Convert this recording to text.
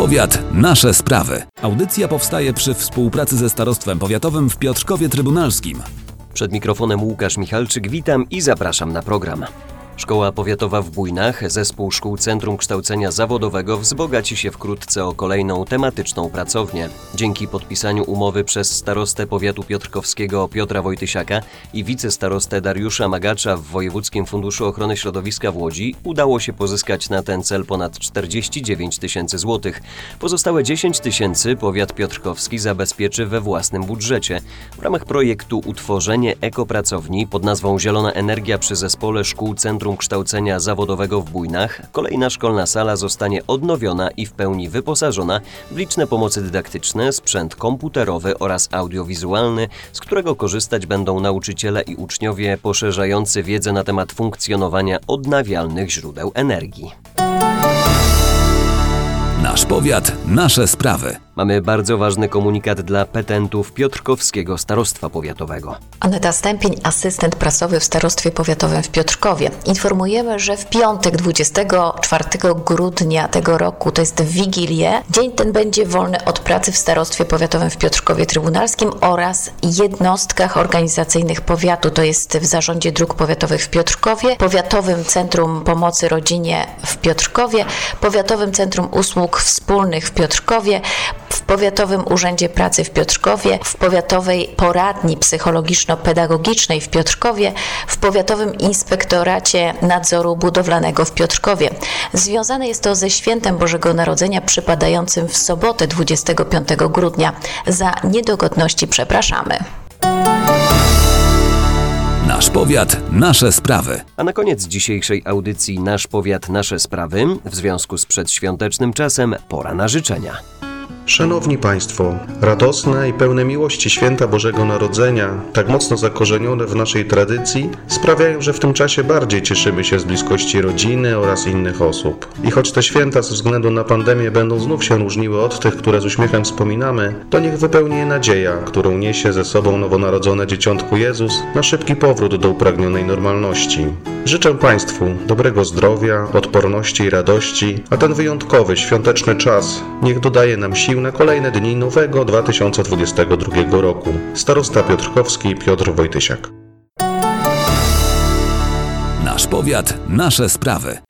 powiat, nasze sprawy. Audycja powstaje przy współpracy ze Starostwem Powiatowym w Piotrkowie Trybunalskim. Przed mikrofonem Łukasz Michalczyk, witam i zapraszam na program. Szkoła Powiatowa w Bujnach, Zespół Szkół Centrum Kształcenia Zawodowego wzbogaci się wkrótce o kolejną tematyczną pracownię. Dzięki podpisaniu umowy przez starostę powiatu piotrkowskiego Piotra Wojtysiaka i wicestarostę Dariusza Magacza w Wojewódzkim Funduszu Ochrony Środowiska w Łodzi udało się pozyskać na ten cel ponad 49 tysięcy złotych. Pozostałe 10 tysięcy powiat piotrkowski zabezpieczy we własnym budżecie. W ramach projektu Utworzenie ekopracowni pod nazwą Zielona Energia przy Zespole Szkół Centrum Kształcenia Zawodowego w Bujnach kolejna szkolna sala zostanie odnowiona i w pełni wyposażona w liczne pomocy dydaktyczne, sprzęt komputerowy oraz audiowizualny, z którego korzystać będą nauczyciele i uczniowie poszerzający wiedzę na temat funkcjonowania odnawialnych źródeł energii. Nasz powiat, nasze sprawy. Mamy bardzo ważny komunikat dla petentów Piotrkowskiego Starostwa Powiatowego. Aneta Stępień, asystent prasowy w Starostwie Powiatowym w Piotrkowie. Informujemy, że w piątek 24 grudnia tego roku, to jest w Wigilię, dzień ten będzie wolny od pracy w Starostwie Powiatowym w Piotrkowie Trybunalskim oraz jednostkach organizacyjnych powiatu, to jest w Zarządzie Dróg Powiatowych w Piotrkowie, Powiatowym Centrum Pomocy Rodzinie w Piotrkowie, Powiatowym Centrum Usług Wspólnych w Piotrkowie, w Powiatowym Urzędzie Pracy w Piotrkowie, w Powiatowej Poradni Psychologiczno-Pedagogicznej w Piotrkowie, w Powiatowym Inspektoracie Nadzoru Budowlanego w Piotrkowie. Związane jest to ze Świętem Bożego Narodzenia przypadającym w sobotę 25 grudnia. Za niedogodności przepraszamy. Nasz powiat, nasze sprawy. A na koniec dzisiejszej audycji Nasz Powiat, Nasze Sprawy, w związku z przedświątecznym czasem, pora na życzenia. Szanowni Państwo, radosne i pełne miłości Święta Bożego Narodzenia, tak mocno zakorzenione w naszej tradycji, sprawiają, że w tym czasie bardziej cieszymy się z bliskości rodziny oraz innych osób. I choć te święta ze względu na pandemię będą znów się różniły od tych, które z uśmiechem wspominamy, to niech wypełni je nadzieja, którą niesie ze sobą nowonarodzone dzieciątko Jezus na szybki powrót do upragnionej normalności. Życzę Państwu dobrego zdrowia, odporności i radości, a ten wyjątkowy, świąteczny czas niech dodaje nam sił na kolejne dni nowego 2022 roku. Starosta Piotrkowski Piotr Wojtysiak. Nasz powiat, nasze sprawy.